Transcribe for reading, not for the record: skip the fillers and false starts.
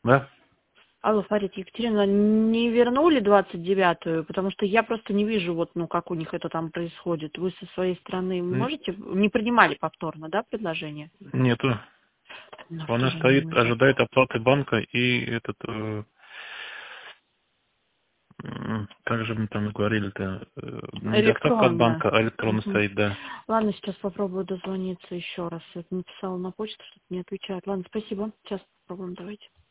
Да? Алло, Фарид, Екатерина, не вернули 29-ю? Потому что я просто не вижу, вот, ну, как у них это там происходит. Вы со своей стороны можете... Не принимали повторно, да, предложение? Нету. На Она вторую не стоит, могу. ожидает оплаты банка и этот... как же мы там говорили-то? Не доставка от Электронная. банка, а электронно Мгм. стоит, да. Ладно, сейчас попробую дозвониться еще раз. Я написала на почту, что-то не отвечает. Ладно, спасибо. Сейчас попробуем, давайте.